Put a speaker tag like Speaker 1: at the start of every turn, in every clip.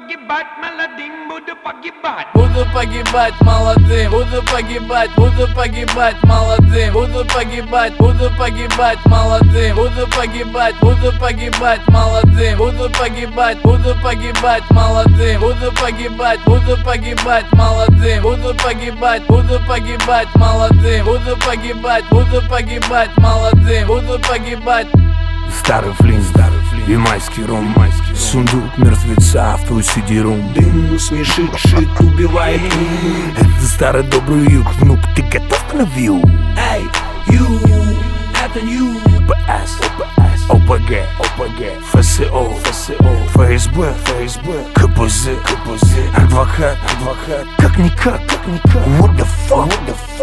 Speaker 1: погибать молодым, буду погибать.
Speaker 2: Буду погибать молодым, буду погибать, буду погибать молодым, буду погибать, буду погибать молодым, буду погибать, буду погибать молодым, буду погибать, буду погибать молодым, буду погибать, буду погибать молодым, буду погибать, буду погибать молодым, буду погибать, буду погибать молодым, буду погибать.
Speaker 3: Старый флинт, ямайский ром, сундук мертвеца в твой CD-рум.
Speaker 4: Дым смешит, шит, убивает ум.
Speaker 3: Это старый добрый юг, внук, ты готов к новью?
Speaker 4: Эй, ю, это ю.
Speaker 3: ОПС, ОПГ, ФСО, ФСБ, КПЗ, адвокат, как-никак, what the fuck?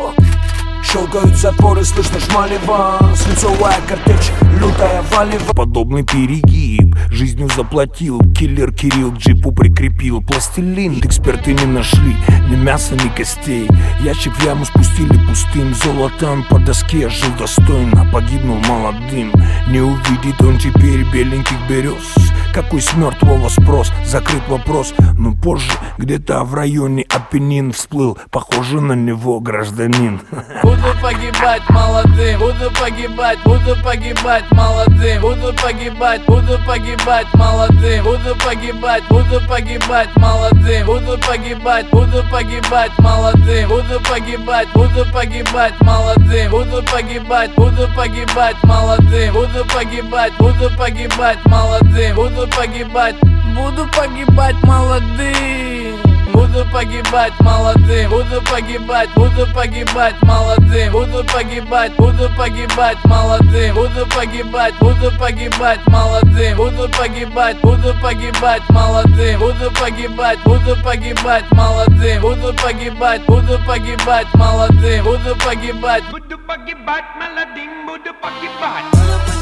Speaker 4: Щелкают затворы, слышно шмалева, свинцовая картечь, лютая валева.
Speaker 3: Подобный перегиб жизнью заплатил. Киллер Кирилл к джипу прикрепил пластилин. Эксперты не нашли ни мяса, ни костей. Ящик в яму спустили пустым. Золотан по доске жил достойно, погибнул молодым. Не увидит он теперь беленьких берез. Какой с мертвого спрос? Закрыт вопрос. Но позже где-то в районе Апеннин всплыл. Похоже на него гражданин.
Speaker 2: Буду погибать молодым, буду погибать, буду погибать молодым, буду погибать, буду погибать молодым, буду погибать, буду погибать молодым, буду погибать, буду погибать молодым, буду погибать, буду погибать молодым, буду погибать, буду погибать молодым, буду погибать, буду погибать молодым, буду погибать, буду погибать молодым. Буду погибать молодым, буду погибать, буду погибать молодым, буду погибать, буду погибать молодым, буду погибать, буду погибать молодым, буду погибать, буду погибать молодым, буду погибать, буду погибать молодым, буду погибать, буду погибать молодым, буду погибать
Speaker 1: молодым, буду погибать.